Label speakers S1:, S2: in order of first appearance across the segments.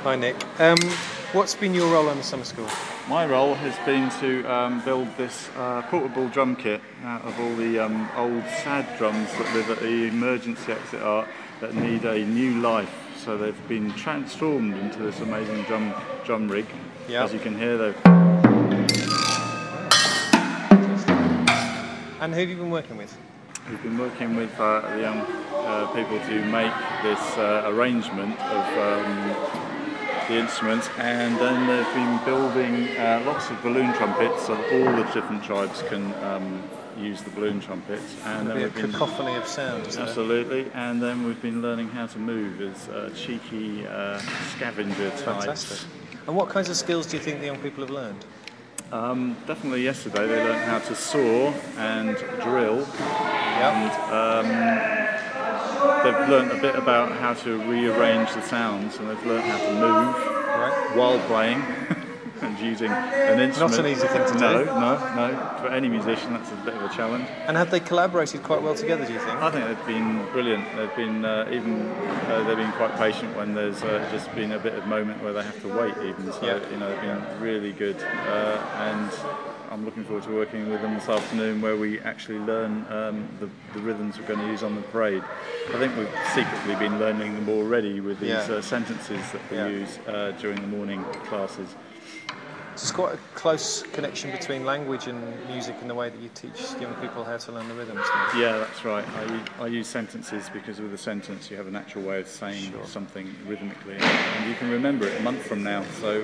S1: Hi, Nick. What's been your role in the summer school?
S2: My role has been to build this portable drum kit out of all the old sad drums that live at the emergency exit art that need a new life. So they've been transformed into this amazing drum rig.
S1: Yep.
S2: As you can hear, they've...
S1: And who have you been working with?
S2: We've been working with the young people to make this arrangement of the instruments, and then they've been building lots of balloon trumpets so that all the different tribes can use the balloon trumpets. And
S1: then we've been cacophony of sound, isn't
S2: absolutely. It? And then we've been learning how to move as cheeky scavenger types.
S1: Fantastic. And what kinds of skills do you think the young people have learned?
S2: Definitely yesterday they learned how to saw and drill.
S1: Yep.
S2: And they've learned a bit about how to rearrange the sounds, and they've learned how to move while playing and using an instrument.
S1: Not an easy thing to do.
S2: No. For any musician, that's a bit of a challenge.
S1: And have they collaborated quite well together, do you think?
S2: I think they've been brilliant. They've been they've been quite patient when there's just been a bit of moment where they have to wait even. So they've been really good, and I'm looking forward to working with them this afternoon, where we actually learn the rhythms we're going to use on the parade. I think we've secretly been learning them already with these sentences that we use during the morning classes.
S1: So it's quite a close connection between language and music in the way that you teach young people how to learn the rhythms.
S2: Yeah, that's right. I use sentences because with a sentence you have a natural way of saying something rhythmically, and you can remember it a month from now. So.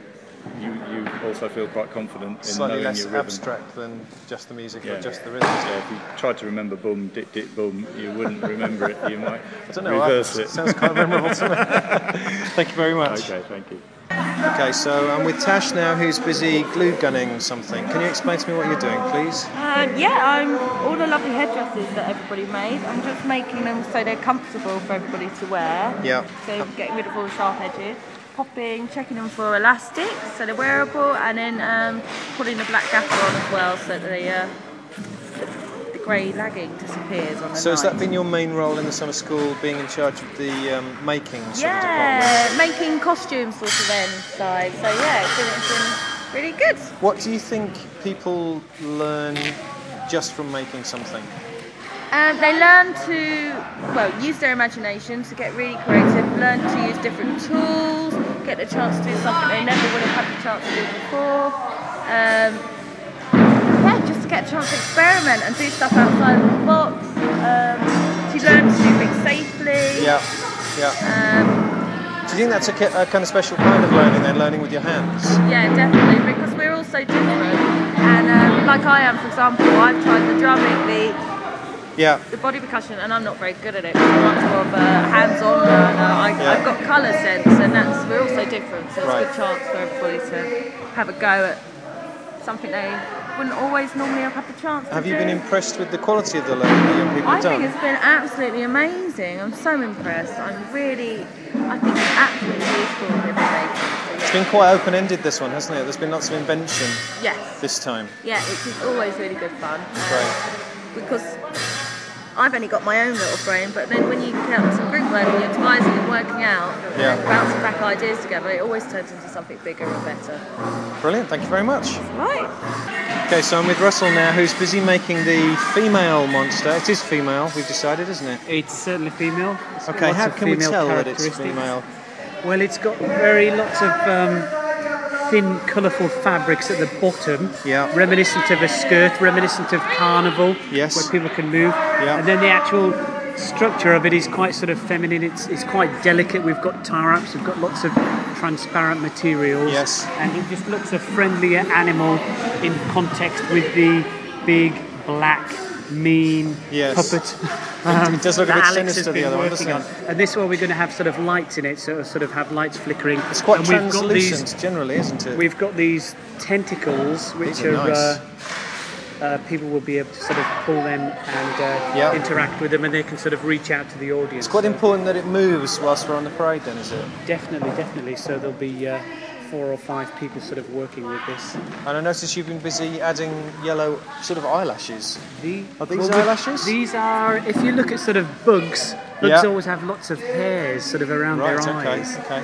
S2: You also feel quite confident in
S1: slightly
S2: knowing
S1: less
S2: your rhythm.
S1: Abstract than just the music or just the rhythms.
S2: Yeah, if you tried to remember boom, dip, dip, boom, you wouldn't remember it. You might reverse it.
S1: Sounds quite memorable to me. Thank you very much.
S2: Okay, thank you.
S1: Okay, so I'm with Tash now, who's busy glue gunning something. Can you explain to me what you're doing, please?
S3: I'm all the lovely headdresses that everybody made. I'm just making them so they're comfortable for everybody to wear.
S1: Yeah.
S3: So getting rid of all the sharp edges. Popping, checking them for elastics so they're wearable, and then putting the black gaffer on as well so that the grey lagging disappears on the
S1: So has that been your main role in the summer school, being in charge of the making sort of department?
S3: Making costumes sort of inside. So it's been really good.
S1: What do you think people learn just from making something?
S3: They learn to use their imagination, to get really creative, learn to use different tools, get the chance to do something they never would have had the chance to do before. Just to get a chance to experiment and do stuff outside of the box. To learn to do things safely.
S1: Yeah. Do you think that's a kind of special kind of learning, then, learning with your hands?
S3: Yeah, definitely, because we're all so different. And like I am, for example, I've tried the drumming, the body percussion, and I'm not very good at it. I'm much more of a hands-on learner. I've got colour sense, and we're all so different. So it's a good chance for everybody to have a go at something they wouldn't always normally have had the chance to do.
S1: Have you been impressed with the quality of the learning that young people have done?
S3: I think it's been absolutely amazing. I'm so impressed. I think it's absolutely useful for everybody.
S1: It's been quite open-ended, this one, hasn't it? There's been lots of invention this time.
S3: Yeah, it's always really good fun.
S1: Great.
S3: Because I've only got my own little brain, but then when you get some group work and you're devising and working out and bouncing back ideas together, it always turns into something bigger and better.
S1: Brilliant, thank you very much.
S3: Right.
S1: Okay, so I'm with Russell now, who's busy making the female monster. It is female, we've decided, isn't it?
S4: It's certainly female.
S1: Okay, how can we tell that it's female?
S4: Well, it's got lots of thin, colourful fabrics at the bottom, reminiscent of a skirt, reminiscent of carnival, where people can move. And then the actual structure of it is quite sort of feminine. It's quite delicate. We've got tie-ups, we've got lots of transparent materials, and it just looks a friendlier animal in context with the big, black, mean puppet.
S1: It does look a bit sinister, the other one, doesn't it?
S4: And this one we're going to have sort of lights in it, so sort of have lights flickering.
S1: It's quite translucent generally, isn't it?
S4: We've got these tentacles, which are nice. People will be able to sort of pull them and interact with them, and they can sort of reach out to the audience.
S1: It's quite important that it moves whilst we're on the parade, then, is it?
S4: Definitely. So there'll be 4 or 5 people sort of working with this.
S1: And I noticed you've been busy adding yellow sort of eyelashes. Are these eyelashes?
S4: These are, if you look at sort of bugs always have lots of hairs sort of around their eyes.
S1: Okay.